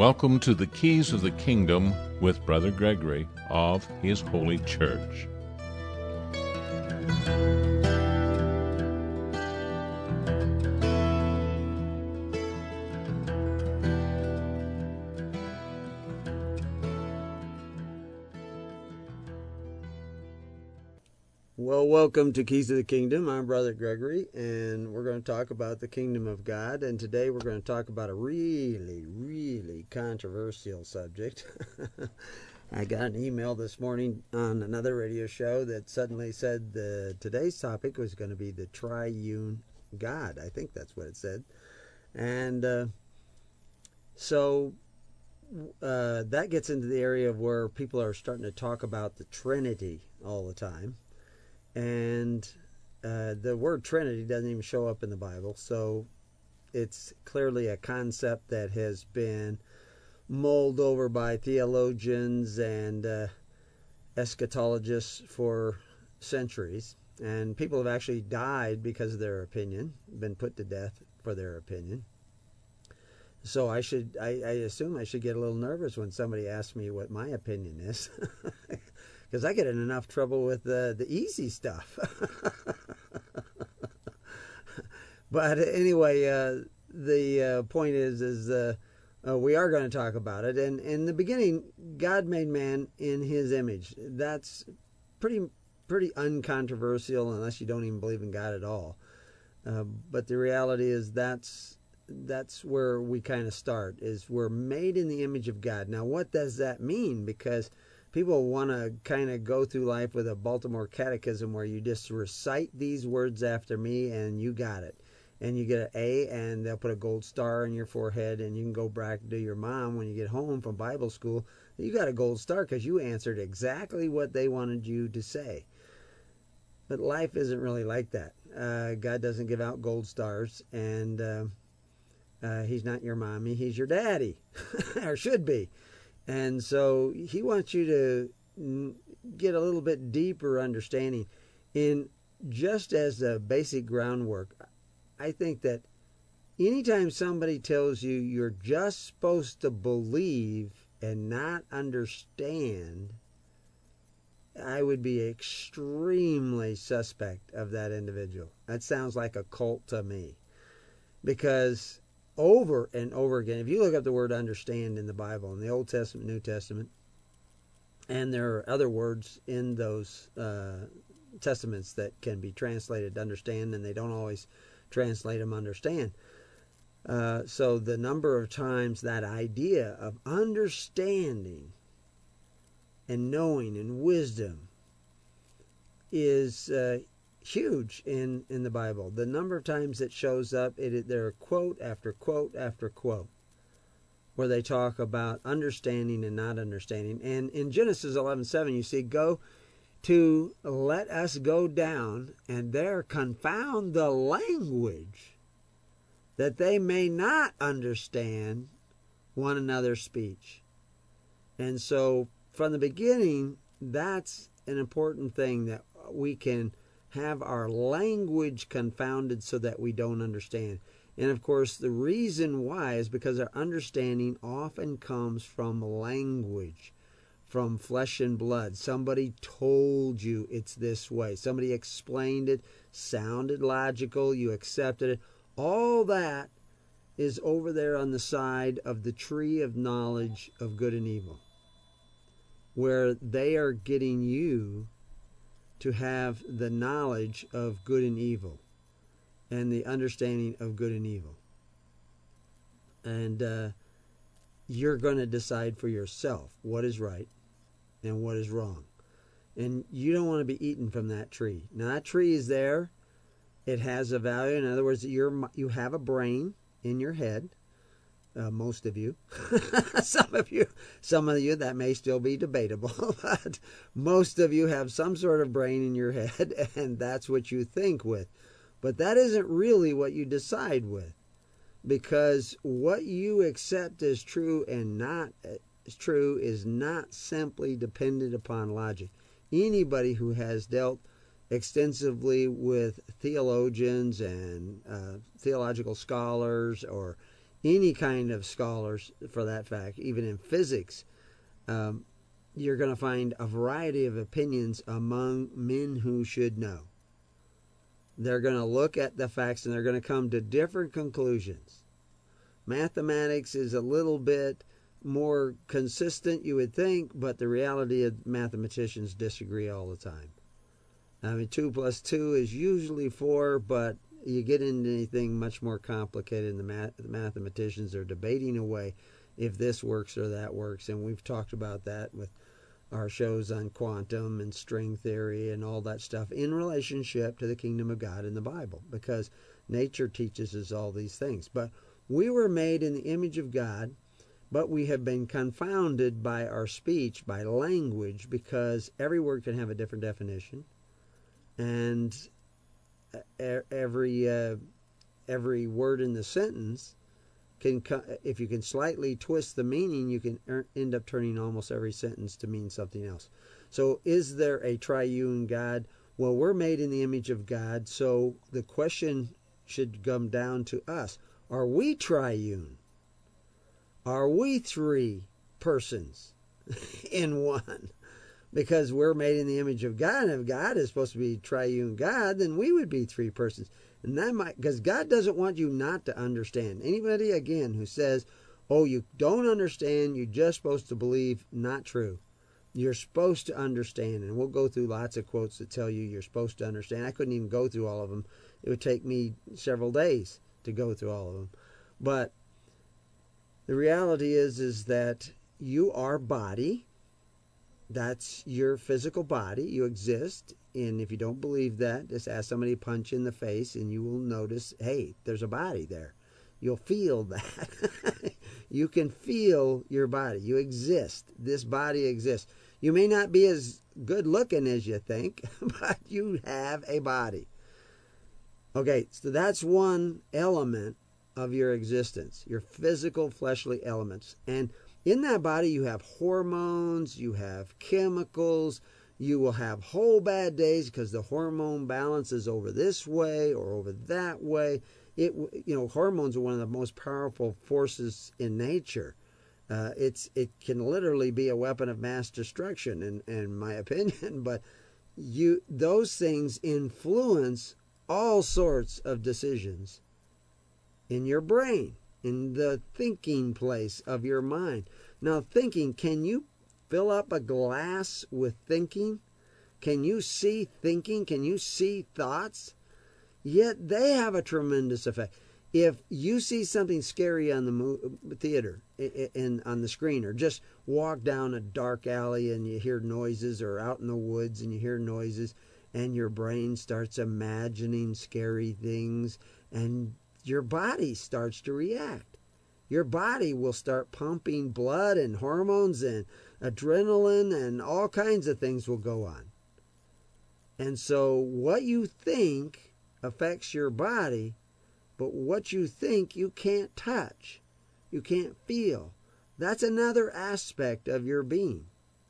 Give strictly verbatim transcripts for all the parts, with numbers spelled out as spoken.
Welcome to the Keys of the Kingdom with Brother Gregory of His Holy Church. Well, welcome to Keys of the Kingdom. I'm Brother Gregory, and we're going to talk about the Kingdom of God. And today we're going to talk about a really, really controversial subject. I got an email this morning on another radio show that suddenly said the today's topic was going to be the triune God. I think that's what it said. And uh, so uh, that gets into the area of where people are starting to talk about the Trinity all the time. And uh, the word Trinity doesn't even show up in the Bible, so it's clearly a concept that has been mulled over by theologians and uh, eschatologists for centuries. And people have actually died because of their opinion, been put to death for their opinion. So I should, I, I assume I should get a little nervous when somebody asks me what my opinion is. Because I get in enough trouble with uh, the easy stuff. But anyway, uh, the uh, point is, is uh, uh, we are going to talk about it. And in the beginning, God made man in His image. That's pretty, pretty uncontroversial, unless you don't even believe in God at all. Uh, but the reality is, that's that's where we kind of start. Is we're made in the image of God. Now, what does that mean? Because people want to kind of go through life with a Baltimore catechism where you just recite these words after me and you got it. And you get an A and they'll put a gold star on your forehead, and you can go back to your mom when you get home from Bible school. You got a gold star because you answered exactly what they wanted you to say. But life isn't really like that. Uh, God doesn't give out gold stars, and uh, uh, He's not your mommy, He's your daddy, or should be. And so He wants you to get a little bit deeper understanding. In just as a basic groundwork, I think that anytime somebody tells you you're just supposed to believe and not understand, I would be extremely suspect of that individual. That sounds like a cult to me. Because over and over again, if you look up the word understand in the Bible, in the Old Testament, New Testament, and there are other words in those uh, testaments that can be translated understand, and they don't always translate them understand. Uh, so the number of times that idea of understanding and knowing and wisdom is uh, huge in, in the Bible. The number of times it shows up, it, there are quote after quote after quote where they talk about understanding and not understanding. And in Genesis eleven seven, you see, go to let us go down and there confound the language, that they may not understand one another's speech. And so from the beginning, that's an important thing, that we can have our language confounded so that we don't understand. And of course, the reason why is because our understanding often comes from language, from flesh and blood. Somebody told you it's this way. Somebody explained it, sounded logical, you accepted it. All that is over there on the side of the tree of knowledge of good and evil, where they are getting you to have the knowledge of good and evil and the understanding of good and evil. And uh, you're going to decide for yourself what is right and what is wrong. And you don't want to be eaten from that tree. Now, that tree is there. It has a value. In other words, you're, you have a brain in your head. Uh, most of you. some of you, some of you, that may still be debatable, but most of you have some sort of brain in your head, and that's what you think with. But that isn't really what you decide with, because what you accept as true and not as true is not simply dependent upon logic. Anybody who has dealt extensively with theologians and uh, theological scholars, or any kind of scholars for that fact, even in physics, um, you're going to find a variety of opinions among men who should know. They're going to look at the facts and they're going to come to different conclusions. Mathematics is a little bit more consistent, you would think, but the reality is mathematicians disagree all the time. I mean, two plus two is usually four, but you get into anything much more complicated, and the, math- the mathematicians are debating away if this works or that works, and we've talked about that with our shows on quantum and string theory and all that stuff in relationship to the kingdom of God in the Bible, because nature teaches us all these things. But we were made in the image of God, but we have been confounded by our speech, by language, because every word can have a different definition, and every uh, every word in the sentence can, if you can slightly twist the meaning, you can end up turning almost every sentence to mean something else. So is there a triune God? Well, we're made in the image of God, so the question should come down to us. Are we triune? Are we three persons in one? Because we're made in the image of God, and if God is supposed to be triune God, then we would be three persons. And that might, because God doesn't want you not to understand. Anybody, again, who says, oh, you don't understand, you're just supposed to believe, not true. You're supposed to understand, and we'll go through lots of quotes that tell you you're supposed to understand. I couldn't even go through all of them. It would take me several days to go through all of them. But the reality is, is that you are body. That's your physical body. You exist. And if you don't believe that, just ask somebody to punch you in the face and you will notice, hey, there's a body there. You'll feel that. You can feel your body. You exist. This body exists. You may not be as good looking as you think, but you have a body. Okay, so that's one element of your existence, your physical fleshly elements. And in that body, you have hormones, you have chemicals, you will have whole bad days because the hormone balance is over this way or over that way. It, you know, hormones are one of the most powerful forces in nature. Uh, it's it can literally be a weapon of mass destruction, in, in my opinion. But you those things influence all sorts of decisions in your brain, in the thinking place of your mind. Now, thinking, can you fill up a glass with thinking? Can you see thinking? Can you see thoughts? Yet they have a tremendous effect. If you see something scary on the mo- theater, in, on the screen, or just walk down a dark alley and you hear noises, or out in the woods and you hear noises, and your brain starts imagining scary things, and your body starts to react. Your body will start pumping blood and hormones and adrenaline, and all kinds of things will go on. And so what you think affects your body, but what you think you can't touch, you can't feel. That's another aspect of your being.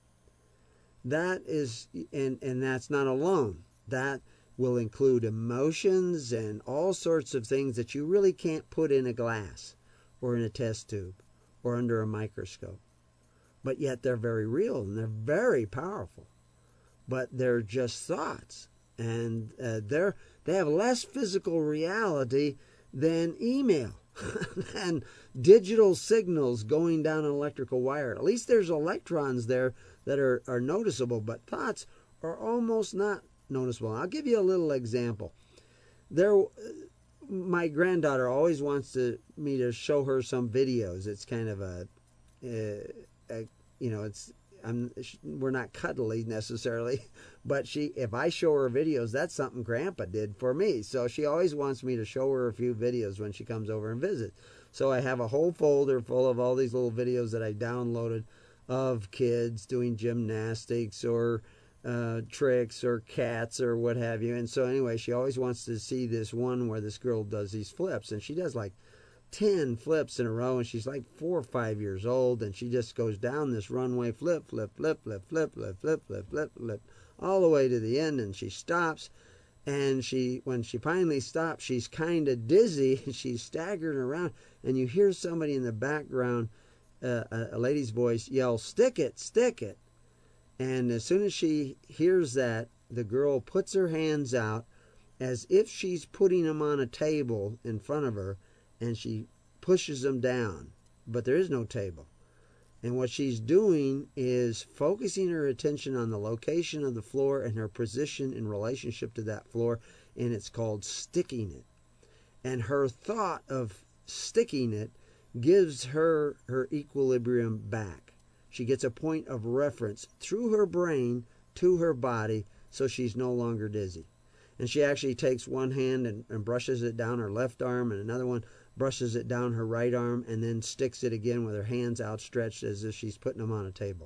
That is, and, and that's not alone. That will include emotions and all sorts of things that you really can't put in a glass or in a test tube or under a microscope. But yet they're very real and they're very powerful. But they're just thoughts. And uh, they're, they have less physical reality than email and digital signals going down an electrical wire. At least there's electrons there that are, are noticeable, but thoughts are almost not noticeable. I'll give you a little example. There, my granddaughter always wants to, me to show her some videos. It's kind of a, a, a you know, it's I'm we're not cuddly necessarily, but she if I show her videos, that's something Grandpa did for me. So she always wants me to show her a few videos when she comes over and visits. So I have a whole folder full of all these little videos that I downloaded of kids doing gymnastics or uh, tricks or cats or what have you. And so anyway, she always wants to see this one where this girl does these flips, and she does like ten flips in a row, and she's like four or five years old, and she just goes down this runway, flip, flip, flip, flip, flip, flip, flip, flip, flip, flip, all the way to the end, and she stops, And she, when she finally stops, she's kind of dizzy. She's staggering around, and you hear somebody in the background, uh, a, a lady's voice, yell, "Stick it, stick it!" And as soon as she hears that, the girl puts her hands out as if she's putting them on a table in front of her, and she pushes them down. But there is no table. And what she's doing is focusing her attention on the location of the floor and her position in relationship to that floor, and it's called sticking it. And her thought of sticking it gives her her equilibrium back. She gets a point of reference through her brain to her body, so she's no longer dizzy. And she actually takes one hand and, and brushes it down her left arm, and another one brushes it down her right arm, and then sticks it again with her hands outstretched as if she's putting them on a table.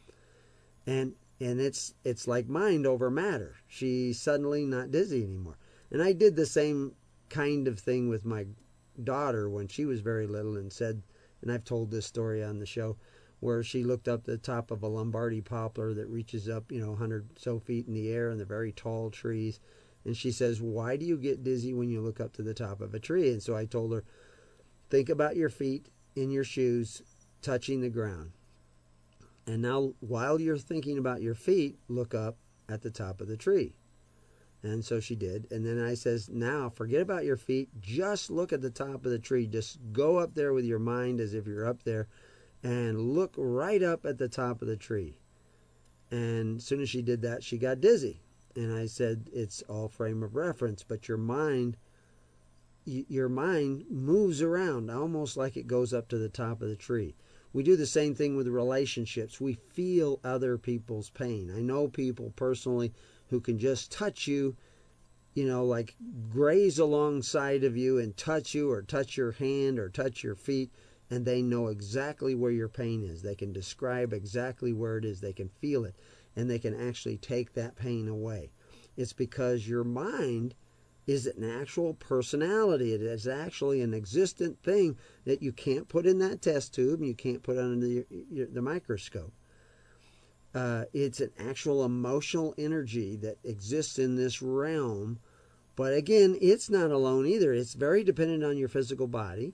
And and it's it's like mind over matter. She's suddenly not dizzy anymore. And I did the same kind of thing with my daughter when she was very little, and said, and I've told this story on the show, where she looked up the top of a Lombardy poplar that reaches up, you know, a hundred so feet in the air, and the very tall trees. And she says, "Why do you get dizzy when you look up to the top of a tree?" And so I told her, think about your feet in your shoes touching the ground. And now, while you're thinking about your feet, look up at the top of the tree. And so she did. And then I says, now forget about your feet. Just look at the top of the tree. Just go up there with your mind as if you're up there, and look right up at the top of the tree. And as soon as she did that, she got dizzy. And I said, it's all frame of reference, but your mind, your mind moves around almost like it goes up to the top of the tree. We do the same thing with relationships. We feel other people's pain. I know people personally who can just touch you, you know, like graze alongside of you and touch you, or touch your hand or touch your feet, and they know exactly where your pain is. They can describe exactly where it is. They can feel it, and they can actually take that pain away. It's because your mind is an actual personality. It is actually an existent thing that you can't put in that test tube, and you can't put under the, the microscope. Uh, it's an actual emotional energy that exists in this realm. But again, it's not alone either. It's very dependent on your physical body.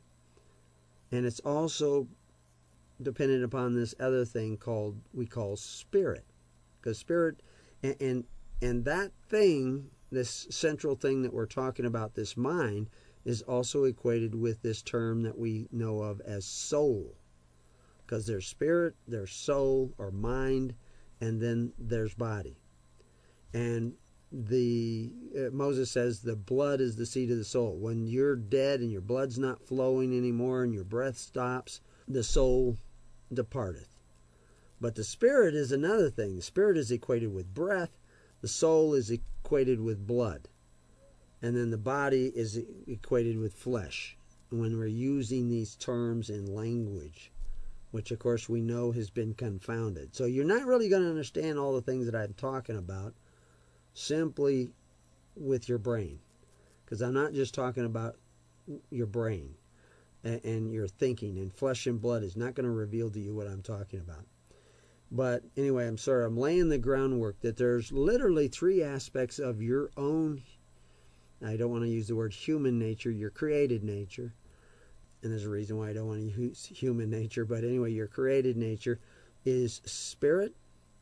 And it's also dependent upon this other thing called, we call spirit. Because spirit, and, and, and that thing, this central thing that we're talking about, this mind, is also equated with this term that we know of as soul. Because there's spirit, there's soul or mind, and then there's body. And the uh, Moses says the blood is the seat of the soul. When you're dead and your blood's not flowing anymore and your breath stops, the soul departeth. But the spirit is another thing. The spirit is equated with breath. The soul is equated with blood. And then the body is equated with flesh. When we're using these terms in language, which of course we know has been confounded. So you're not really going to understand all the things that I'm talking about simply with your brain. Because I'm not just talking about your brain and, and your thinking, and flesh and blood is not going to reveal to you what I'm talking about. But anyway, I'm sorry, I'm laying the groundwork that there's literally three aspects of your own, I don't want to use the word human nature, your created nature. And there's a reason why I don't want to use human nature. But anyway, your created nature is spirit,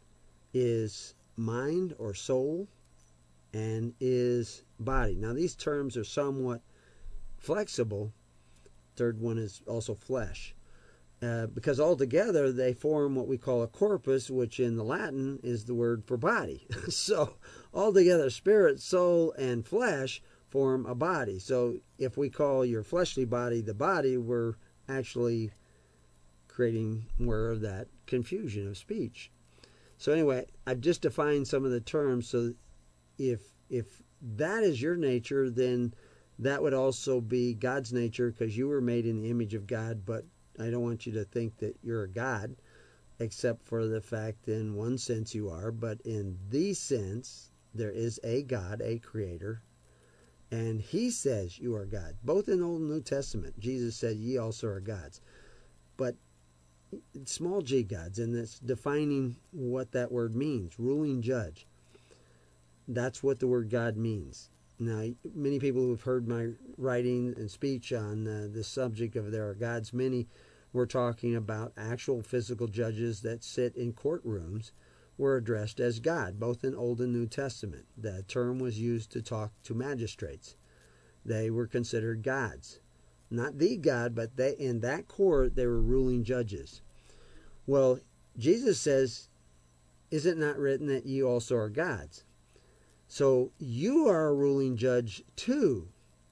is mind or soul, and is body. Now, these terms are somewhat flexible. Third one is also flesh. Uh, because altogether they form what we call a corpus, which in the Latin is the word for body. So altogether, spirit, soul, and flesh form a body. So if we call your fleshly body the body, we're actually creating more of that confusion of speech. So anyway, I've just defined some of the terms. So if if that is your nature, then that would also be God's nature, because you were made in the image of God. But I don't want you to think that you're a God, except for the fact in one sense you are. But in the sense, there is a God, a creator, and he says you are God. Both in the Old and New Testament, Jesus said, ye also are gods. But small g gods, and that's defining what that word means, ruling judge. That's what the word God means. Now, many people who have heard my writing and speech on uh, this subject of there are gods many, we're talking about actual physical judges that sit in courtrooms were addressed as God, both in Old and New Testament. The term was used to talk to magistrates. They were considered gods. Not the God, but they, in that court, they were ruling judges. Well, Jesus says, is it not written that ye also are gods? So you are a ruling judge too.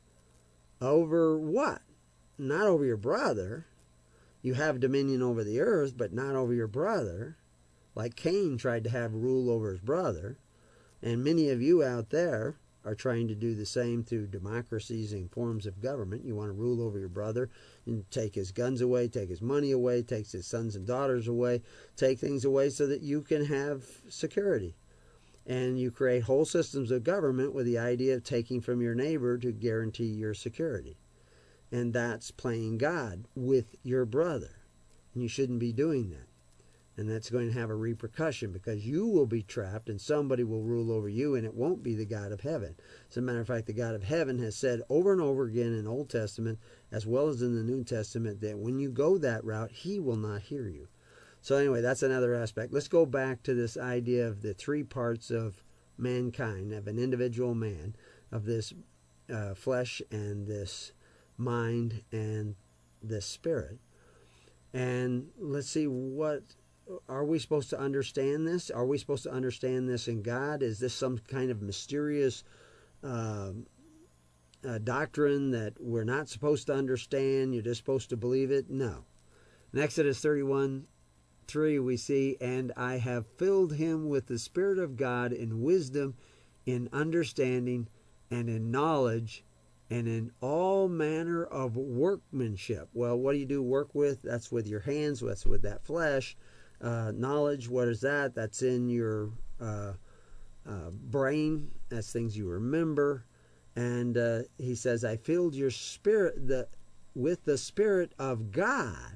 Over what? Not over your brother. You have dominion over the earth, but not over your brother. Like Cain tried to have rule over his brother. And many of you out there are trying to do the same through democracies and forms of government. You want to rule over your brother and take his guns away, take his money away, take his sons and daughters away, take things away so that you can have security. And you create whole systems of government with the idea of taking from your neighbor to guarantee your security. And that's playing God with your brother. And you shouldn't be doing that. And that's going to have a repercussion because you will be trapped and somebody will rule over you, and it won't be the God of heaven. As a matter of fact, the God of heaven has said over and over again in Old Testament as well as in the New Testament that when you go that route, he will not hear you. So anyway, that's another aspect. Let's go back to this idea of the three parts of mankind, of an individual man, of this uh, flesh and this mind and this spirit. And let's see, what are we supposed to understand this? Are we supposed to understand this in God? Is this some kind of mysterious uh, uh, doctrine that we're not supposed to understand? You're just supposed to believe it? No. In Exodus thirty-one, three we see, and I have filled him with the Spirit of God in wisdom, in understanding, and in knowledge, and in all manner of workmanship. Well, what do you do work with? That's with your hands. That's with that flesh. Uh, knowledge, what is that? That's in your uh, uh, brain. That's things you remember. And uh, he says, I filled your spirit the, with the Spirit of God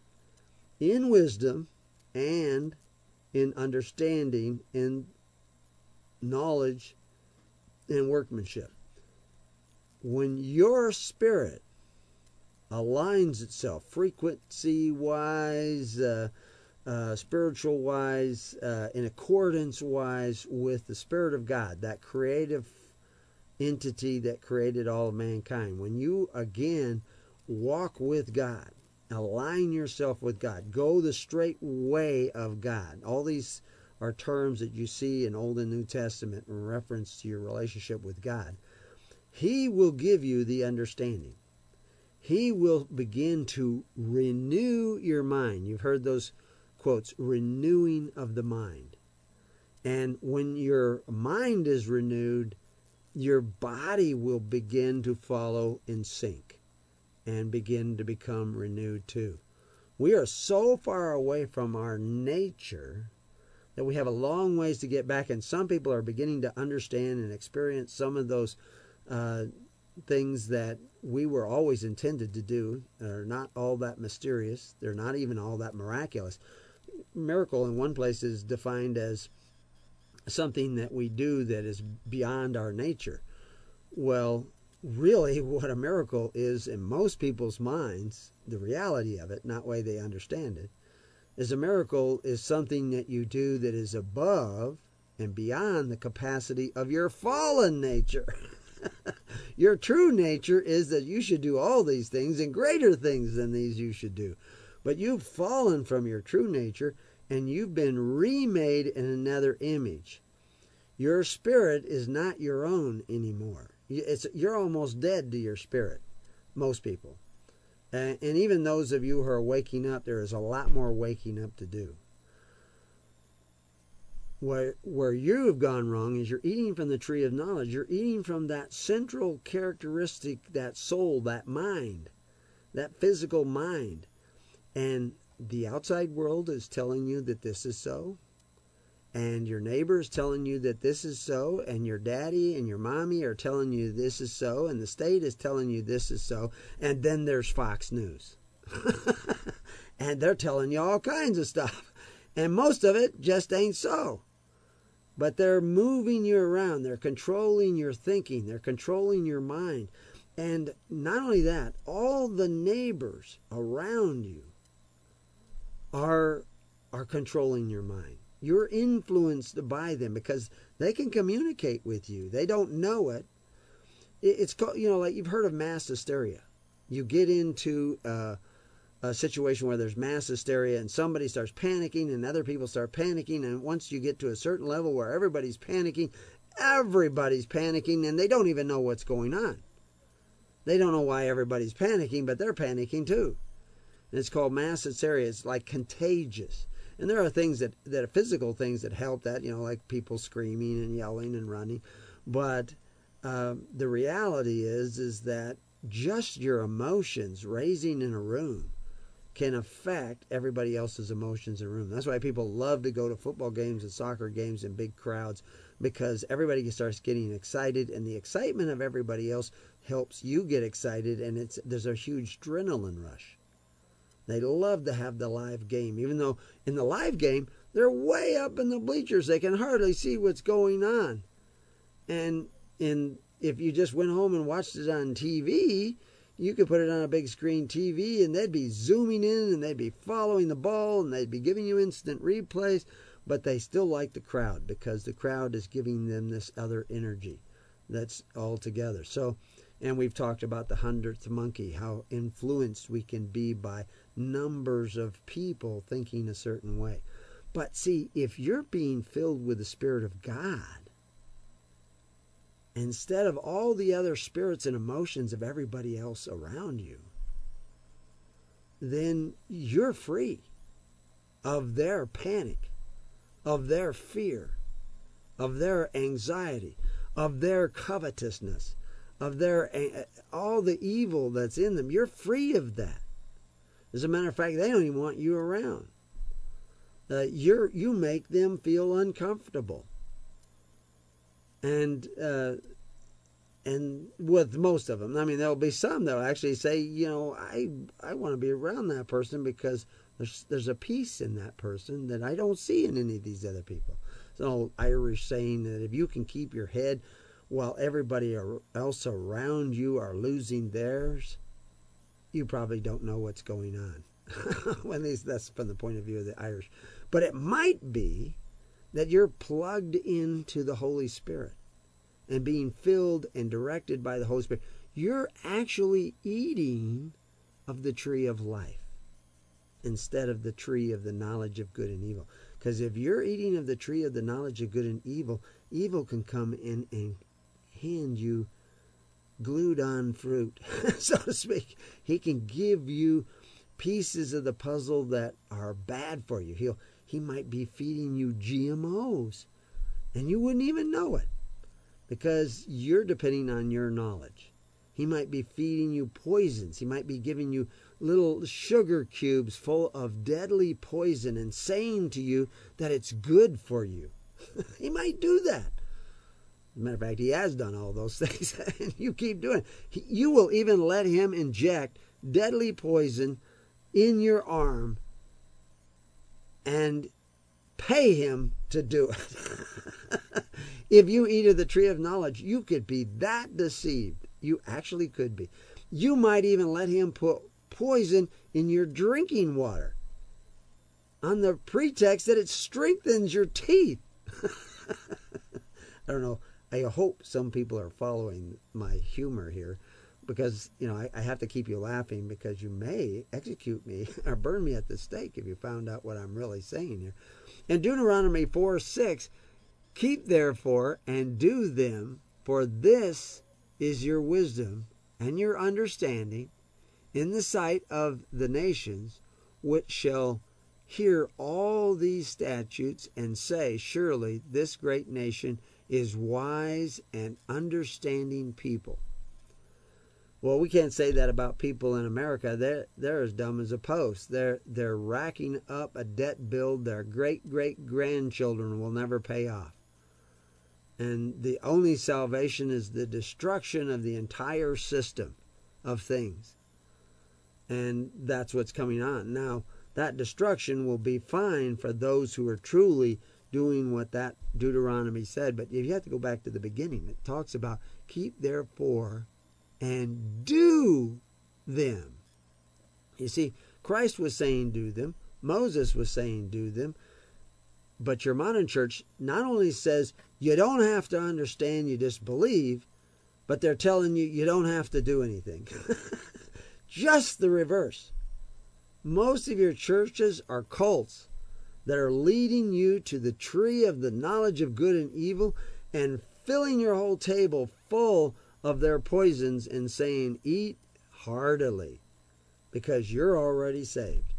in wisdom and in understanding, in knowledge, and workmanship. When your spirit aligns itself frequency-wise, uh, uh, spiritual-wise, uh, in accordance-wise with the Spirit of God, that creative entity that created all of mankind, when you again walk with God, align yourself with God, go the straight way of God. All these are terms that you see in Old and New Testament in reference to your relationship with God. He will give you the understanding. He will begin to renew your mind. You've heard those quotes, renewing of the mind. And when your mind is renewed, your body will begin to follow in sync and begin to become renewed too. We are so far away from our nature that we have a long ways to get back, and some people are beginning to understand and experience some of those uh, things that we were always intended to do. They're not all that mysterious. They're not even all that miraculous. Miracle in one place is defined as something that we do that is beyond our nature. Well, really what a miracle is in most people's minds, the reality of it, not the way they understand it, is a miracle is something that you do that is above and beyond the capacity of your fallen nature. Your true nature is that you should do all these things and greater things than these you should do. But you've fallen from your true nature and you've been remade in another image. Your spirit is not your own anymore. It's, you're almost dead to your spirit, most people. And, and even those of you who are waking up, there is a lot more waking up to do. Where, where you have gone wrong is you're eating from the tree of knowledge. You're eating from that central characteristic, that soul, that mind, that physical mind. And the outside world is telling you that this is so. And your neighbor is telling you that this is so. And your daddy and your mommy are telling you this is so. And the state is telling you this is so. And then there's Fox News. And they're telling you all kinds of stuff. And most of it just ain't so. but they're moving you around. They're controlling your thinking. They're controlling your mind. And not only that, all the neighbors around you are, are controlling your mind. You're influenced by them because they can communicate with you. They don't know it. It's called, you know, like you've heard of mass hysteria. You get into uh, a situation where there's mass hysteria and somebody starts panicking and other people start panicking. And once you get to a certain level where everybody's panicking, everybody's panicking and they don't even know what's going on. They don't know why everybody's panicking, but they're panicking too. And it's called mass hysteria. It's like contagious. And there are things that, that are physical things that help that, you know, like people screaming and yelling and running. But uh, the reality is, is that just your emotions raising in a room can affect everybody else's emotions in a room. That's why people love to go to football games and soccer games in big crowds, because everybody starts getting excited, and the excitement of everybody else helps you get excited, and it's there's a huge adrenaline rush. They love to have the live game, even though in the live game, they're way up in the bleachers. They can hardly see what's going on. And in if you just went home and watched it on T V, you could put it on a big screen T V and they'd be zooming in and they'd be following the ball and they'd be giving you instant replays. But they still like the crowd because the crowd is giving them this other energy that's all together. So, and we've talked about the hundredth monkey, how influenced we can be by numbers of people thinking a certain way. But see, if you're being filled with the Spirit of God, instead of all the other spirits and emotions of everybody else around you, then you're free of their panic, of their fear, of their anxiety, of their covetousness, of their all the evil that's in them. You're free of that. As a matter of fact, they don't even want you around. Uh, you're you make them feel uncomfortable. And uh, and with most of them, I mean, there'll be some that'll actually say, you know, I I want to be around that person because there's there's a peace in that person that I don't see in any of these other people. It's an old Irish saying that if you can keep your head while everybody else around you are losing theirs, you probably don't know what's going on. When these, that's from the point of view of the Irish. But it might be that you're plugged into the Holy Spirit and being filled and directed by the Holy Spirit. You're actually eating of the tree of life instead of the tree of the knowledge of good and evil. Because if you're eating of the tree of the knowledge of good and evil, evil can come in and hand you glued on fruit, so to speak. He can give you pieces of the puzzle that are bad for you. He'll he might be feeding you G M Os and you wouldn't even know it because you're depending on your knowledge. He might be feeding you poisons. He might be giving you little sugar cubes full of deadly poison and saying to you that it's good for you. He might do that. As a matter of fact, he has done all those things, and you keep doing it. You will even let him inject deadly poison in your arm and pay him to do it. If you eat of the tree of knowledge, you could be that deceived. You actually could be. You might even let him put poison in your drinking water on the pretext that it strengthens your teeth. I don't know. I hope some people are following my humor here because, you know, I, I have to keep you laughing because you may execute me or burn me at the stake if you found out what I'm really saying here. In Deuteronomy four six, keep therefore and do them, for this is your wisdom and your understanding in the sight of the nations, which shall hear all these statutes and say, surely this great nation is wise and understanding people. Well, we can't say that about people in America. They're, they're as dumb as a post. They're, they're racking up a debt bill their great-great-grandchildren will never pay off. And the only salvation is the destruction of the entire system of things. And that's what's coming on. Now, that destruction will be fine for those who are truly doing what that Deuteronomy said. But if you have to go back to the beginning, it talks about keep therefore and do them. You see, Christ was saying do them. Moses was saying do them. But your modern church not only says you don't have to understand, you just believe, but they're telling you you don't have to do anything. Just the reverse. Most of your churches are cults that are leading you to the tree of the knowledge of good and evil and filling your whole table full of their poisons and saying, eat heartily, because you're already saved.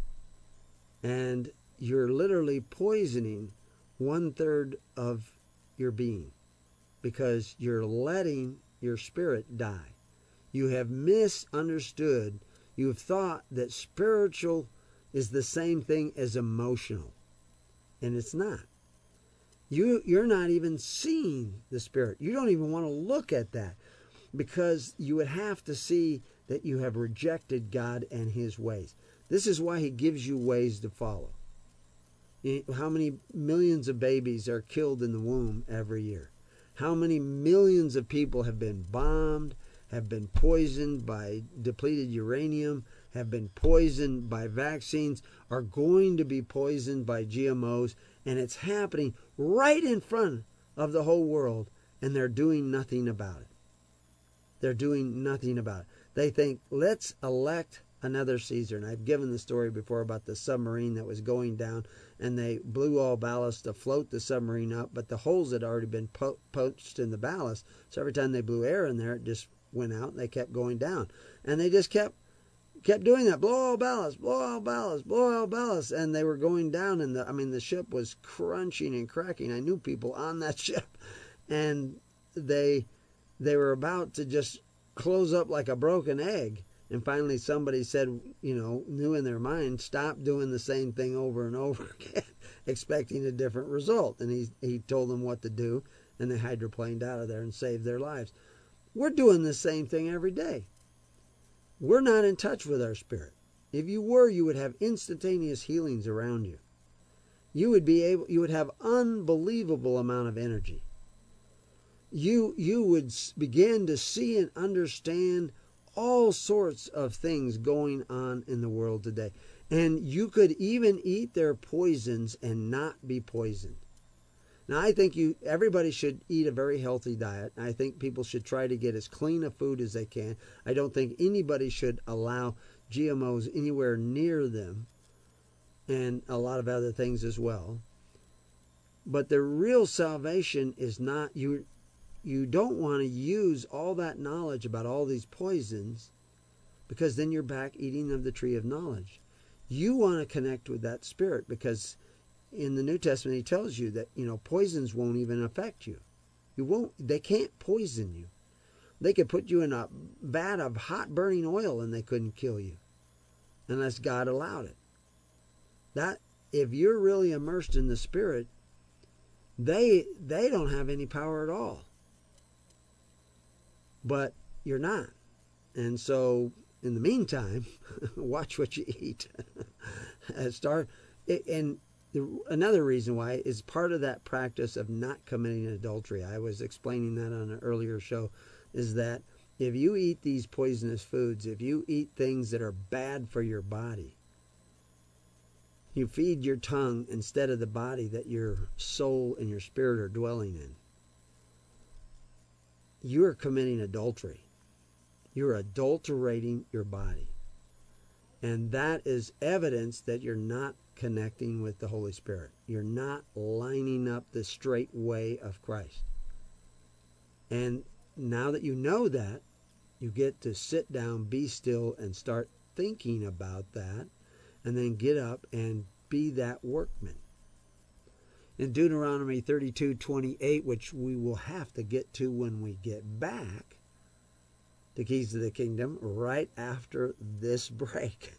And you're literally poisoning one third of your being because you're letting your spirit die. You have misunderstood. You have thought that spiritual is the same thing as emotional. And it's not. You, you're not even seeing the Spirit. You don't even want to look at that because you would have to see that you have rejected God and His ways. This is why He gives you ways to follow. How many millions of babies are killed in the womb every year? How many millions of people have been bombed, have been poisoned by depleted uranium, have been poisoned by vaccines, are going to be poisoned by G M Os, and it's happening right in front of the whole world, and they're doing nothing about it. They're doing nothing about it. They think, let's elect another Caesar. And I've given the story before about the submarine that was going down, and they blew all ballast to float the submarine up, but the holes had already been po- poached in the ballast, so every time they blew air in there, it just went out, and they kept going down. And they just kept kept doing that. Blow all ballast, blow all ballast, blow all ballast. And they were going down, and the, I mean, the ship was crunching and cracking. I knew people on that ship, and they they were about to just close up like a broken egg. And finally somebody said, you know, knew in their mind, stop doing the same thing over and over again, expecting a different result. And he, he told them what to do, and they hydroplaned out of there and saved their lives. We're doing the same thing every day. We're not in touch with our spirit. If you were, you would have instantaneous healings around you. You would be able, you would have unbelievable amount of energy. You, you would begin to see and understand all sorts of things going on in the world today. And you could even eat their poisons and not be poisoned. Now, I think you everybody should eat a very healthy diet. I think people should try to get as clean a food as they can. I don't think anybody should allow G M Os anywhere near them, and a lot of other things as well. But the real salvation is not, you you don't want to use all that knowledge about all these poisons, because then you're back eating of the tree of knowledge. You want to connect with that spirit, because in the New Testament he tells you that, you know, poisons won't even affect you. You won't, they can't poison you. They could put you in a vat of hot burning oil and they couldn't kill you unless God allowed it. That, if you're really immersed in the Spirit, they they don't have any power at all. But you're not. And so in the meantime, watch what you eat. Start and the, another reason why is part of that practice of not committing adultery. I was explaining that on an earlier show, is that if you eat these poisonous foods, if you eat things that are bad for your body, you feed your tongue instead of the body that your soul and your spirit are dwelling in, you are committing adultery. You're adulterating your body. And that is evidence that you're not connecting with the Holy Spirit. You're not lining up the straight way of Christ. And now that you know that, you get to sit down, be still, and start thinking about that, and then get up and be that workman. In Deuteronomy thirty-two twenty-eight, which we will have to get to when we get back to Keys to the Kingdom, right after this break.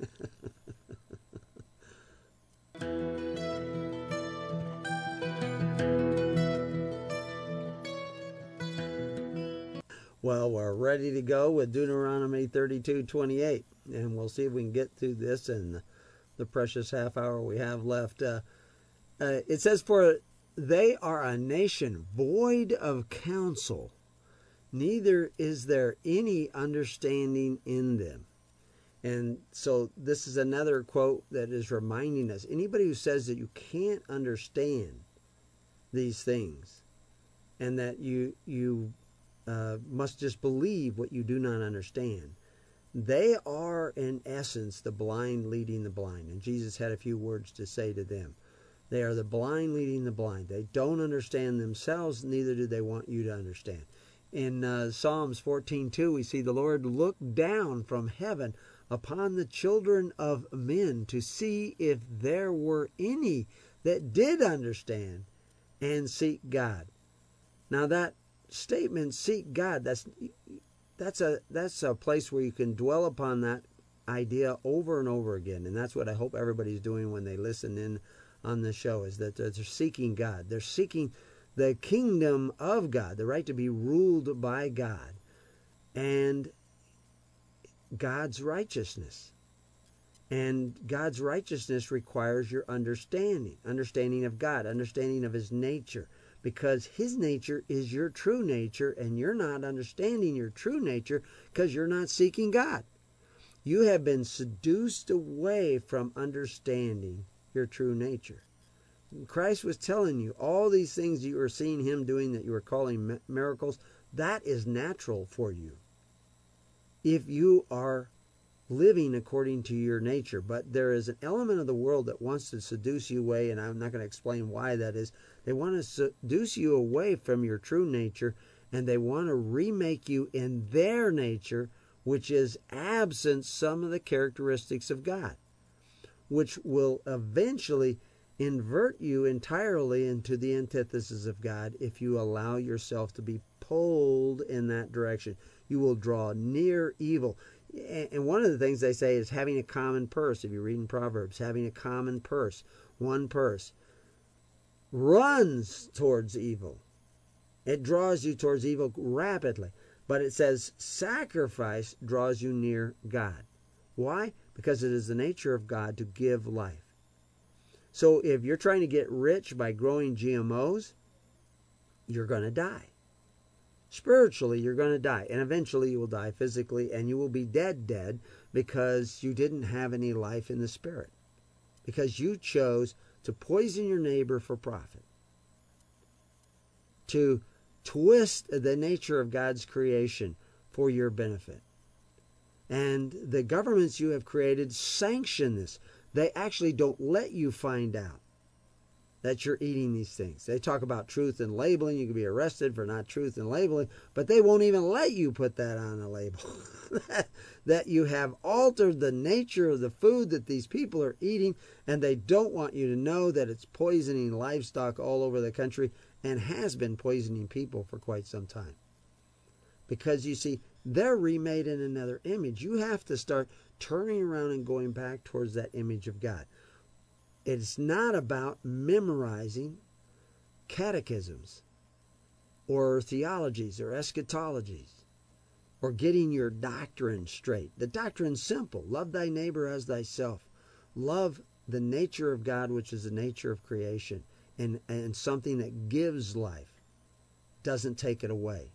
Well, we're ready to go with Deuteronomy thirty-two twenty-eight, and we'll see if we can get through this in the precious half hour we have left. Uh, uh, it says, for They are a nation void of counsel, neither is there any understanding in them. And so this is another quote that is reminding us, anybody who says that you can't understand these things and that you you uh, must just believe what you do not understand, they are in essence the blind leading the blind. And Jesus had a few words to say to them. They are the blind leading the blind. They don't understand themselves, neither do they want you to understand. In uh, Psalms fourteen two, we see the Lord look down from heaven upon the children of men to see if there were any that did understand and seek God. Now that statement, seek God, that's that's a that's a place where you can dwell upon that idea over and over again. And that's what I hope everybody's doing when they listen in on the show, is that they're seeking God. They're seeking the kingdom of God, the right to be ruled by God, and God's righteousness. And God's righteousness requires your understanding, understanding of God, understanding of His nature, because His nature is your true nature, and you're not understanding your true nature because you're not seeking God. You have been seduced away from understanding your true nature. Christ was telling you all these things you were seeing Him doing that you were calling miracles, that is natural for you if you are living according to your nature. But there is an element of the world that wants to seduce you away, and I'm not going to explain why that is. They want to seduce you away from your true nature, and they want to remake you in their nature, which is absent some of the characteristics of God, which will eventually invert you entirely into the antithesis of God if you allow yourself to be pulled in that direction. You will draw near evil. And one of the things they say is having a common purse. If you read in Proverbs, having a common purse, one purse, runs towards evil. It draws you towards evil rapidly. But it says sacrifice draws you near God. Why? Because it is the nature of God to give life. So if you're trying to get rich by growing G M Os, you're going to die. Spiritually, you're going to die. And eventually you will die physically, and you will be dead dead because you didn't have any life in the spirit. Because you chose to poison your neighbor for profit. To twist the nature of God's creation for your benefit. And the governments you have created sanction this. They actually don't let you find out that you're eating these things. They talk about truth and labeling. You can be arrested for not truth and labeling, but they won't even let you put that on a label. That you have altered the nature of the food that these people are eating, and they don't want you to know that it's poisoning livestock all over the country and has been poisoning people for quite some time. Because you see, they're remade in another image. You have to start turning around and going back towards that image of God. It's not about memorizing catechisms or theologies or eschatologies or getting your doctrine straight. The doctrine's simple. Love thy neighbor as thyself. Love the nature of God, which is the nature of creation, and, and something that gives life, doesn't take it away.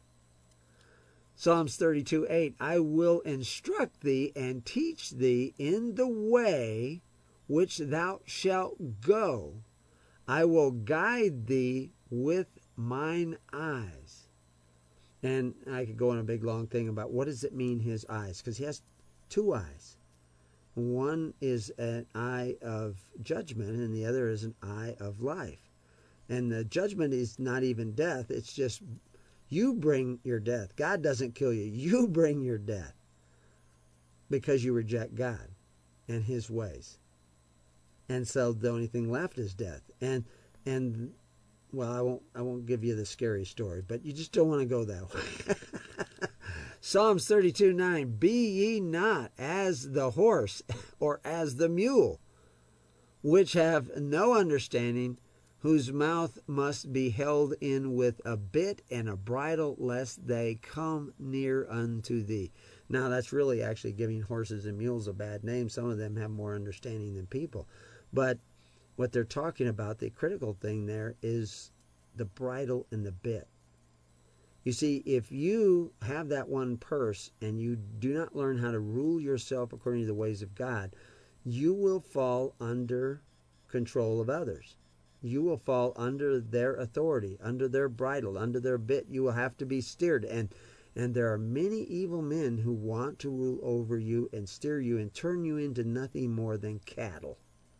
Psalms thirty-two eight, I will instruct thee and teach thee in the way which thou shalt go. I will guide thee with mine eyes. And I could go on a big long thing about what does it mean, his eyes? Because he has two eyes. One is an eye of judgment, and the other is an eye of life. And the judgment is not even death. It's just you bring your death. God doesn't kill you. You bring your death because you reject God and his ways. And so the only thing left is death. And and well, I won't I won't give you the scary story, but you just don't want to go that way. Psalms thirty-two nine, be ye not as the horse or as the mule, which have no understanding, whose mouth must be held in with a bit and a bridle, lest they come near unto thee. Now that's really actually giving horses and mules a bad name. Some of them have more understanding than people. But what they're talking about, the critical thing there, is the bridle and the bit. You see, if you have that one purse and you do not learn how to rule yourself according to the ways of God, you will fall under control of others. You will fall under their authority, under their bridle, under their bit. You will have to be steered. And, and there are many evil men who want to rule over you and steer you and turn you into nothing more than cattle.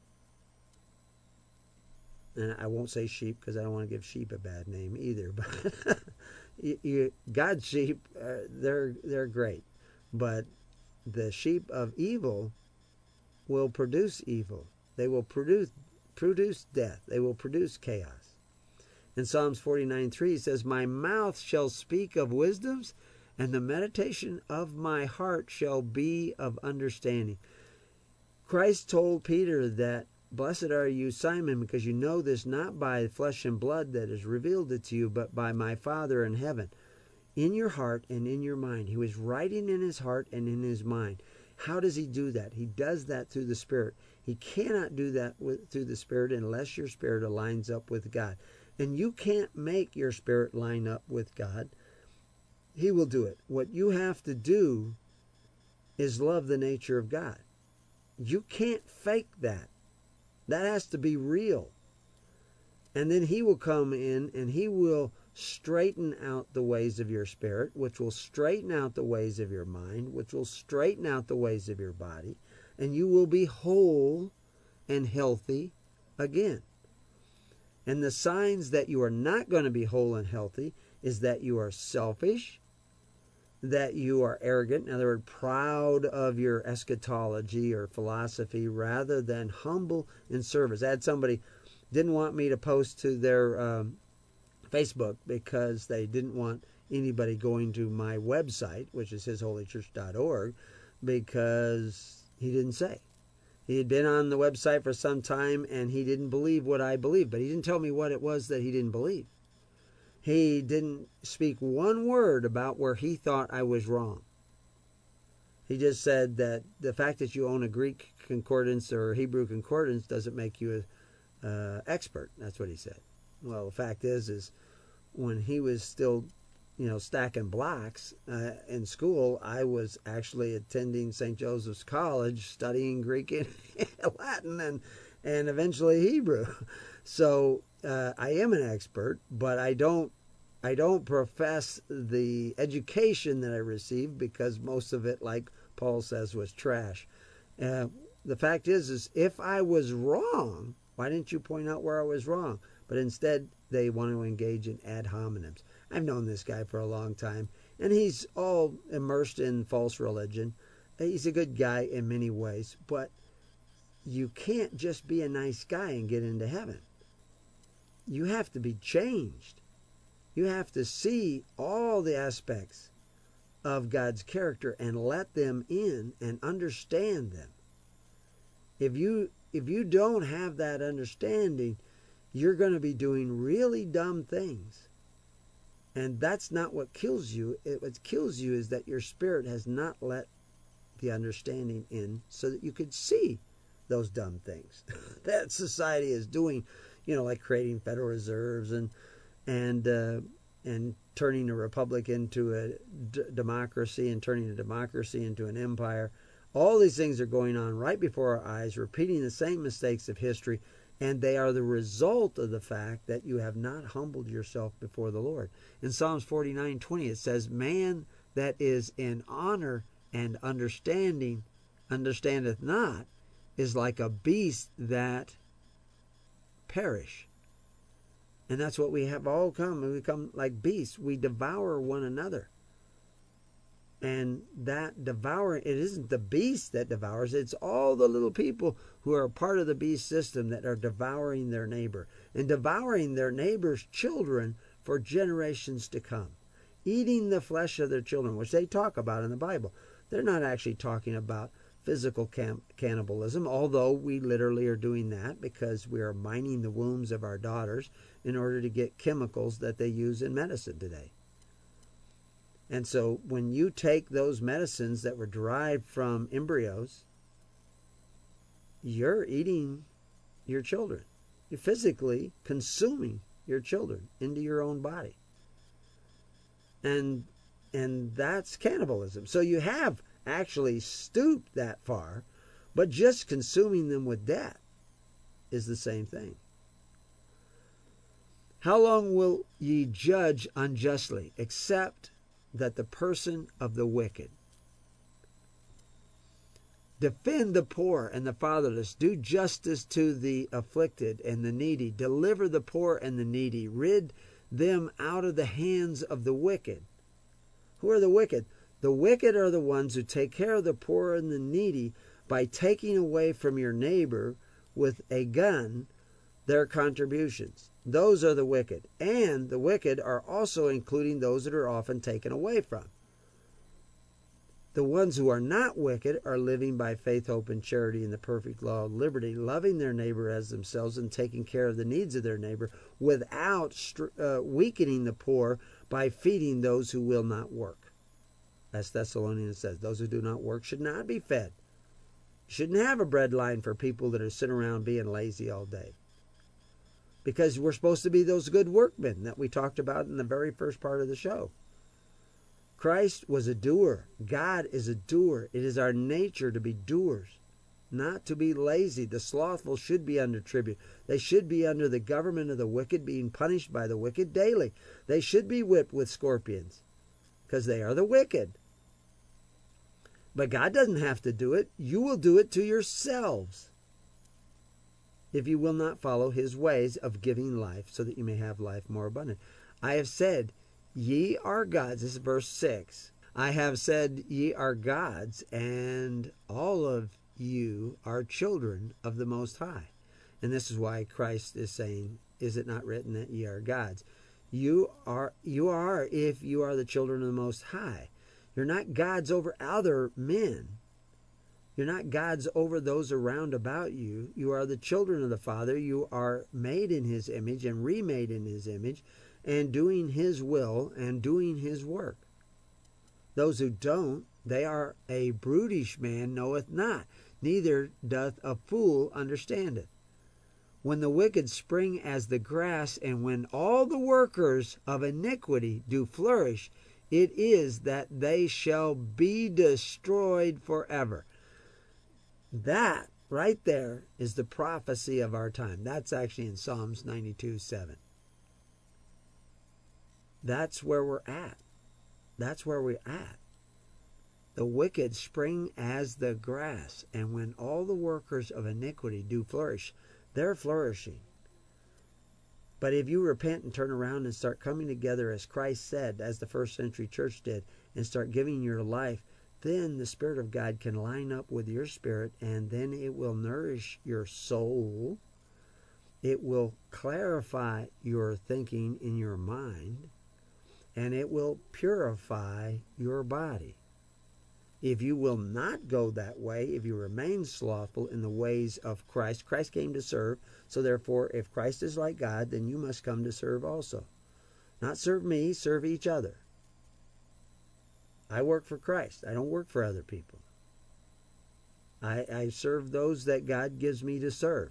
And I won't say sheep because I don't want to give sheep a bad name either. But you, you, God's sheep, uh, they're they're great, but the sheep of evil will produce evil. They will produce produce death. They will produce chaos. In Psalms forty-nine three it says, "My mouth shall speak of wisdoms, and the meditation of my heart shall be of understanding." Christ told Peter that, "Blessed are you, Simon, because you know this not by flesh and blood that is revealed it to you, but by my Father in heaven." In your heart and in your mind. He was writing in his heart and in his mind. How does he do that? He does that through the Spirit. He cannot do that with, through the Spirit unless your spirit aligns up with God. And you can't make your spirit line up with God. He will do it. What you have to do is love the nature of God. You can't fake that. That has to be real. And then he will come in and he will straighten out the ways of your spirit, which will straighten out the ways of your mind, which will straighten out the ways of your body, and you will be whole and healthy again. And the signs that you are not going to be whole and healthy is that you are selfish, that you are arrogant, in other words, proud of your eschatology or philosophy rather than humble in service. I had somebody didn't want me to post to their um, Facebook because they didn't want anybody going to my website, which is his holy church dot org, because he didn't say. He had been on the website for some time and he didn't believe what I believed, but he didn't tell me what it was that he didn't believe. He didn't speak one word about where he thought I was wrong. He just said that the fact that you own a Greek concordance or Hebrew concordance doesn't make you an uh, expert. That's what he said. Well, the fact is, is when he was still, you know, stacking blocks uh, in school, I was actually attending Saint Joseph's College, studying Greek and Latin, and and eventually Hebrew. So uh, I am an expert, but I don't I don't profess the education that I received because most of it, like Paul says, was trash. Uh, the fact is, is if I was wrong, why didn't you point out where I was wrong? But instead, they want to engage in ad hominems. I've known this guy for a long time, and he's all immersed in false religion. He's a good guy in many ways, but you can't just be a nice guy and get into heaven. You have to be changed. You have to see all the aspects of God's character and let them in and understand them. If you if you don't have that understanding, you're going to be doing really dumb things. And that's not what kills you. It, what kills you is that your spirit has not let the understanding in so that you could see those dumb things that society is doing, you know, like creating Federal Reserves and and uh, and turning a republic into a d- democracy and turning a democracy into an empire. All these things are going on right before our eyes, repeating the same mistakes of history, and they are the result of the fact that you have not humbled yourself before the Lord. In Psalms forty-nine twenty, it says, "Man that is in honor and understanding understandeth not, is like a beast that perish." And that's what we have all come. We become like beasts. We devour one another. And that devouring, it isn't the beast that devours. It's all the little people who are part of the beast system that are devouring their neighbor. And devouring their neighbor's children for generations to come. Eating the flesh of their children, which they talk about in the Bible. They're not actually talking about physical cam- cannibalism, although we literally are doing that because we are mining the wombs of our daughters in order to get chemicals that they use in medicine today. And so when you take those medicines that were derived from embryos, you're eating your children. You're physically consuming your children into your own body. And and that's cannibalism. So you have actually stooped that far, but just consuming them with death is the same thing. How long will ye judge unjustly, except that the person of the wicked? Defend the poor and the fatherless. Do justice to the afflicted and the needy. Deliver the poor and the needy. Rid them out of the hands of the wicked. Who are the wicked? The wicked are the ones who take care of the poor and the needy by taking away from your neighbor with a gun their contributions. Those are the wicked. And the wicked are also including those that are often taken away from. The ones who are not wicked are living by faith, hope, and charity in the perfect law of liberty, loving their neighbor as themselves and taking care of the needs of their neighbor without uh, weakening the poor by feeding those who will not work. As Thessalonians says, those who do not work should not be fed. You shouldn't have a bread line for people that are sitting around being lazy all day. Because we're supposed to be those good workmen that we talked about in the very first part of the show. Christ was a doer. God is a doer. It is our nature to be doers, not to be lazy. The slothful should be under tribute. They should be under the government of the wicked, being punished by the wicked daily. They should be whipped with scorpions, because they are the wicked. But God doesn't have to do it. You will do it to yourselves if you will not follow his ways of giving life, so that you may have life more abundant. I have said, ye are gods. This is verse six. I have said, ye are gods, and all of you are children of the Most High. And this is why Christ is saying, is it not written that ye are gods? You are, you are if you are the children of the Most High. You're not gods over other men. You're not gods over those around about you. You are the children of the Father. You are made in his image and remade in his image, and doing his will and doing his work. Those who don't, they are a brutish man knoweth not, neither doth a fool understand it. When the wicked spring as the grass, and when all the workers of iniquity do flourish, it is that they shall be destroyed forever. That right there is the prophecy of our time. That's actually in Psalms ninety-two seven. That's where we're at. That's where we're at. The wicked spring as the grass, and when all the workers of iniquity do flourish, they're flourishing. But if you repent and turn around and start coming together as Christ said, as the first century church did, and start giving your life, then the Spirit of God can line up with your spirit, and then it will nourish your soul. It will clarify your thinking in your mind, and it will purify your body. If you will not go that way, if you remain slothful in the ways of Christ, Christ came to serve, so therefore if Christ is like God, then you must come to serve also. Not serve me, serve each other. I work for Christ. I don't work for other people. I, I serve those that God gives me to serve.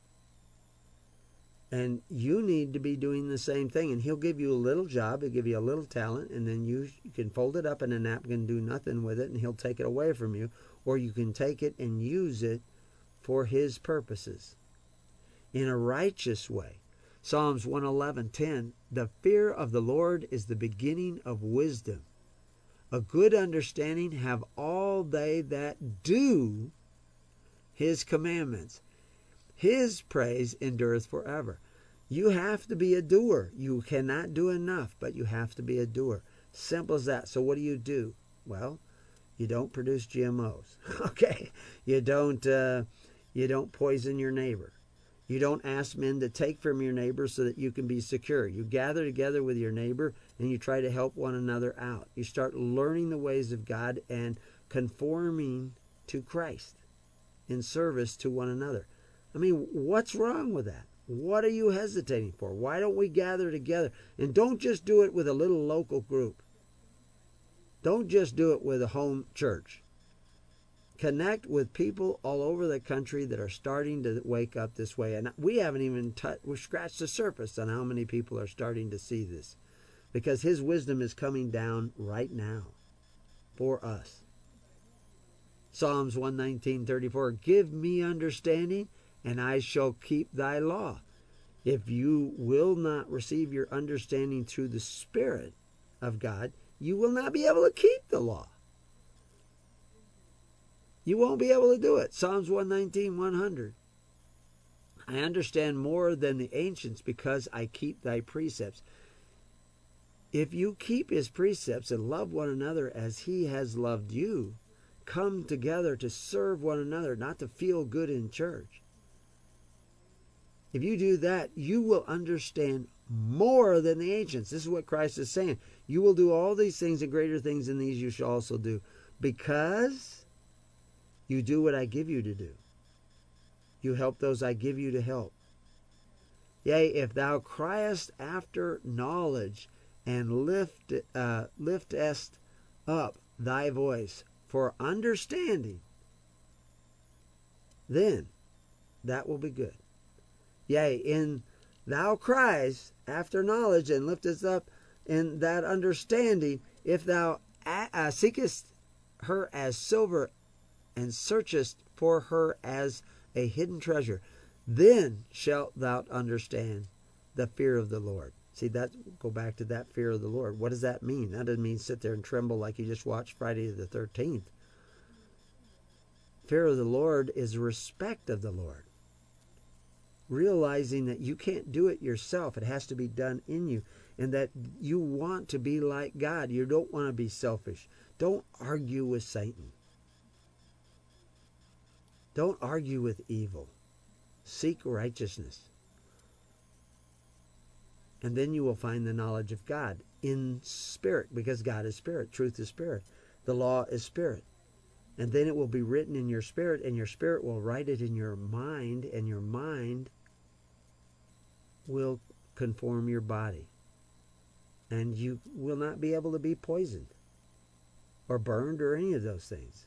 And you need to be doing the same thing. And he'll give you a little job. He'll give you a little talent. And then you, you can fold it up in a napkin, do nothing with it, and he'll take it away from you. Or you can take it and use it for his purposes in a righteous way. Psalms one eleven ten, the fear of the Lord is the beginning of wisdom. A good understanding have all they that do his commandments. His praise endureth forever. You have to be a doer. You cannot do enough, but you have to be a doer. Simple as that. So what do you do? Well, you don't produce G M Os. Okay? You don't, uh, you don't poison your neighbor. You don't ask men to take from your neighbor so that you can be secure. You gather together with your neighbor and you try to help one another out. You start learning the ways of God and conforming to Christ in service to one another. I mean, what's wrong with that? What are you hesitating for? Why don't we gather together? And don't just do it with a little local group. Don't just do it with a home church. connect with people all over the country that are starting to wake up this way. And we haven't even touched, we've scratched the surface on how many people are starting to see this. Because his wisdom is coming down right now for us. Psalms one nineteen, thirty-four, give me understanding, and I shall keep thy law. If you will not receive your understanding through the Spirit of God, you will not be able to keep the law. You won't be able to do it. Psalms one nineteen, one hundred. I understand more than the ancients because I keep thy precepts. If you keep his precepts and love one another as he has loved you, come together to serve one another, not to feel good in church. If you do that, you will understand more than the ancients. This is what Christ is saying. You will do all these things, and greater things than these you shall also do, because you do what I give you to do. You help those I give you to help. Yea, if thou criest after knowledge, and lift uh, liftest up thy voice for understanding, then that will be good. Yea, in thou cries after knowledge and liftest up in that understanding, if thou uh, seekest her as silver and searchest for her as a hidden treasure, then shalt thou understand the fear of the Lord. See, that go back to that fear of the Lord. What does that mean? That doesn't mean sit there and tremble like you just watched Friday the thirteenth. Fear of the Lord is respect of the Lord. Realizing that you can't do it yourself. It has to be done in you. And that you want to be like God. You don't want to be selfish. Don't argue with Satan. Don't argue with evil. Seek righteousness. And then you will find the knowledge of God in spirit, because God is spirit. Truth is spirit. The law is spirit. And then it will be written in your spirit, and your spirit will write it in your mind, and your mind will conform your body. And you will not be able to be poisoned or burned or any of those things.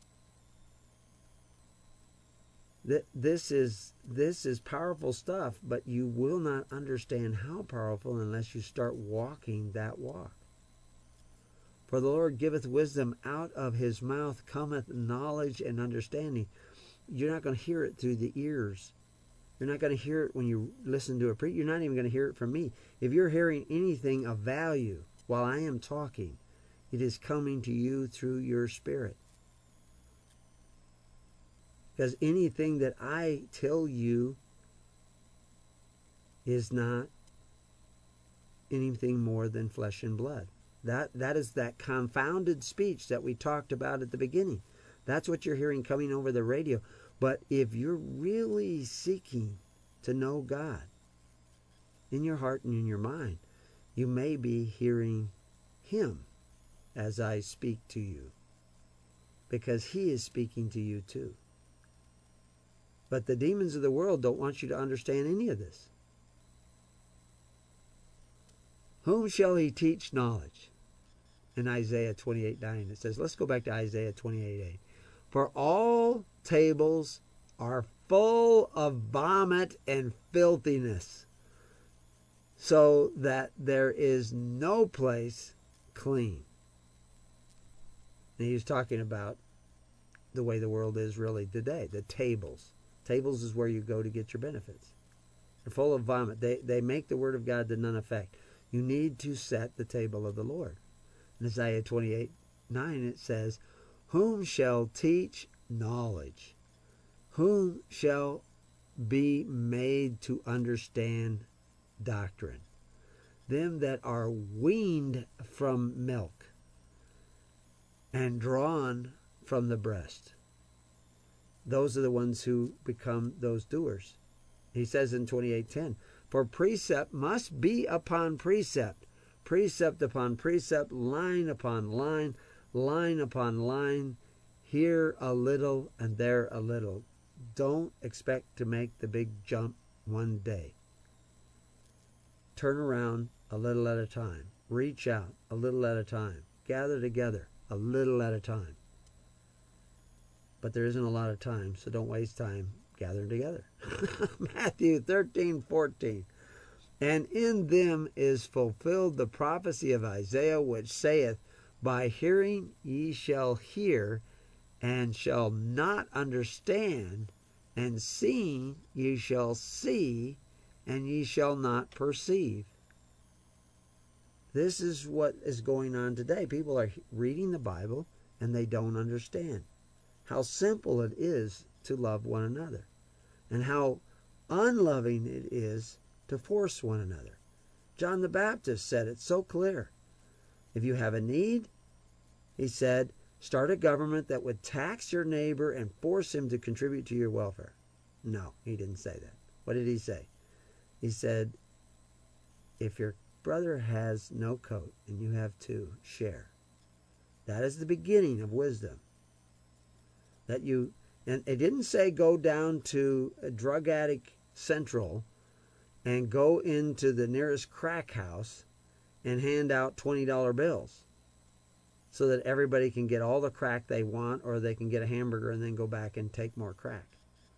This is this is powerful stuff, but you will not understand how powerful unless you start walking that walk. For the Lord giveth wisdom, out of his mouth cometh knowledge and understanding. You're not going to hear it through the ears. You're not going to hear it when you listen to a preacher. You're not even going to hear it from me. If you're hearing anything of value while I am talking, it is coming to you through your spirit. Because anything that I tell you is not anything more than flesh and blood. That that is that confounded speech that we talked about at the beginning. That's what you're hearing coming over the radio. But if you're really seeking to know God in your heart and in your mind, you may be hearing him as I speak to you, because he is speaking to you too. But the demons of the world don't want you to understand any of this. Whom shall he teach knowledge? In Isaiah twenty-eight nine, it says, let's go back to Isaiah twenty-eight eight. For all tables are full of vomit and filthiness, so that there is no place clean. And he's talking about the way the world is really today, the tables. Tables is where you go to get your benefits. They're full of vomit. They, they make the word of God to none effect. You need to set the table of the Lord. In Isaiah twenty-eight nine it says, whom shall teach knowledge? Whom shall be made to understand doctrine? Them that are weaned from milk and drawn from the breast. Those are the ones who become those doers. He says in twenty-eight ten, for precept must be upon precept, precept upon precept, line upon line, line upon line, here a little and there a little. Don't expect to make the big jump one day. Turn around a little at a time. Reach out a little at a time. Gather together a little at a time. but there isn't a lot of time, so don't waste time gathering together. Matthew thirteen fourteen. And in them is fulfilled the prophecy of Isaiah, which saith, By hearing ye shall hear, and shall not understand, and seeing ye shall see, and ye shall not perceive. This is what is going on today. People are reading the Bible, and they don't understand how simple it is to love one another, and how unloving it is to force one another. John the Baptist said it so clear. If you have a need, he said, start a government that would tax your neighbor and force him to contribute to your welfare. No, he didn't say that. What did he say? He said, if your brother has no coat and you have two, share. That is the beginning of wisdom. That you, and it didn't say go down to a drug addict central and go into the nearest crack house and hand out twenty dollar bills so that everybody can get all the crack they want, or they can get a hamburger and then go back and take more crack.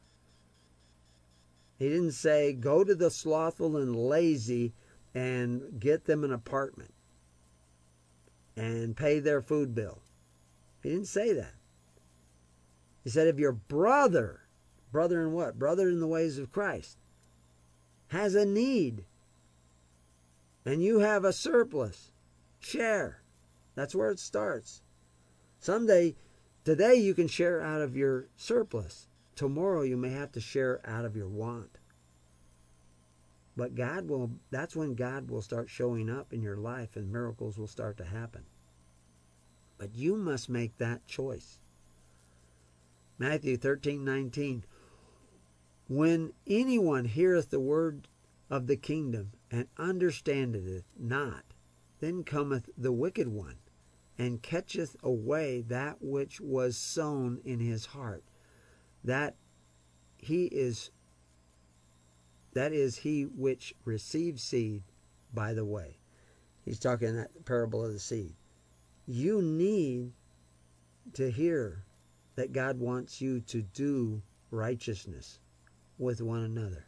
He didn't say go to the slothful and lazy and get them an apartment and pay their food bill. He didn't say that. He said if your brother, brother in what? Brother in the ways of Christ, has a need and you have a surplus, share. That's where it starts. Someday, today you can share out of your surplus. Tomorrow you may have to share out of your want. But God will, that's when God will start showing up in your life and miracles will start to happen. But you must make that choice. Matthew thirteen nineteen. When anyone heareth the word of the kingdom and understandeth it not, then cometh the wicked one, and catcheth away that which was sown in his heart. That he is that is he which received seed by the way. He's talking that parable of the seed. You need to hear that God wants you to do righteousness with one another.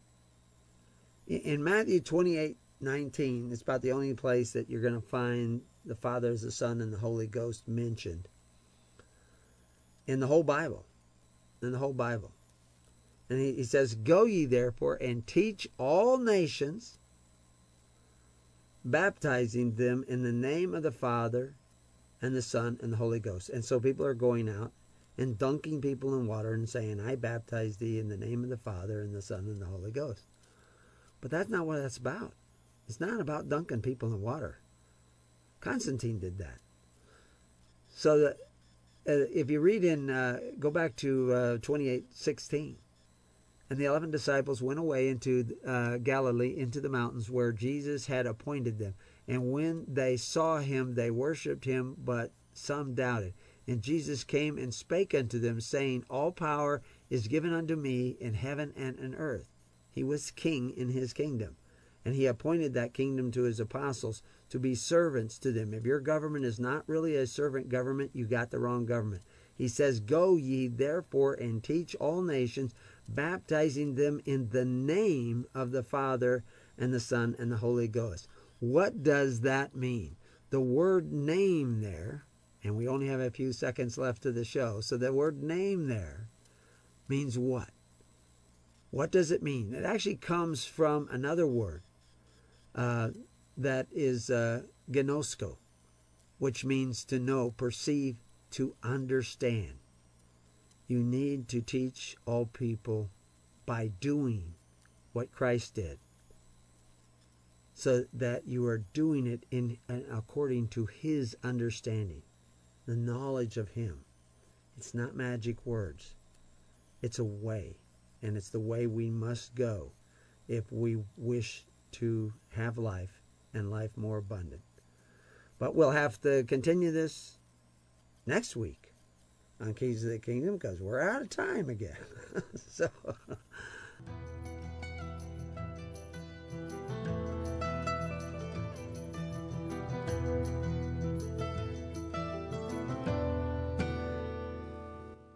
In Matthew twenty-eight nineteen, it's about the only place that you're going to find the Father, the Son, and the Holy Ghost mentioned in the whole Bible. In the whole Bible. And he, he says, Go ye therefore and teach all nations, baptizing them in the name of the Father and the Son and the Holy Ghost. And so people are going out and dunking people in water and saying, I baptize thee in the name of the Father and the Son and the Holy Ghost. But that's not what that's about. It's not about dunking people in water. Constantine did that. So that uh, if you read in, uh, go back to uh, twenty-eight sixteen, and the eleven disciples went away into uh, Galilee, into the mountains where Jesus had appointed them. And when they saw him, they worshipped him, but some doubted. And Jesus came and spake unto them, saying, All power is given unto me in heaven and in earth. He was king in his kingdom. And he appointed that kingdom to his apostles to be servants to them. If your government is not really a servant government, you got the wrong government. He says, Go ye therefore and teach all nations, baptizing them in the name of the Father and the Son and the Holy Ghost. What does that mean? The word name there, and we only have a few seconds left of the show, so the word name there means what? What does it mean? It actually comes from another word uh, that is uh, gnosko, which means to know, perceive, to understand. You need to teach all people by doing what Christ did, so that you are doing it in according to his understanding, the knowledge of him. It's not magic words. It's a way, and it's the way we must go if we wish to have life and life more abundant. But we'll have to continue this next week on Keys of the Kingdom, because we're out of time again. so...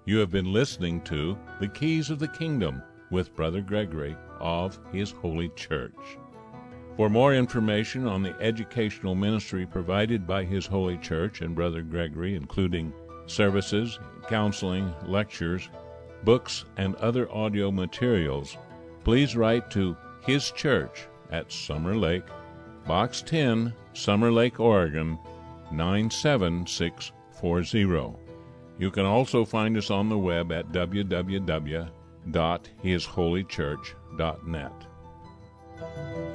You have been listening to The Keys of the Kingdom with Brother Gregory of His Holy Church. For more information on the educational ministry provided by His Holy Church and Brother Gregory, including services, counseling, lectures, books, and other audio materials, please write to His Church at Summer Lake, Box ten, Summer Lake, Oregon, nine seven six four zero. You can also find us on the web at w w w dot his holy church dot net.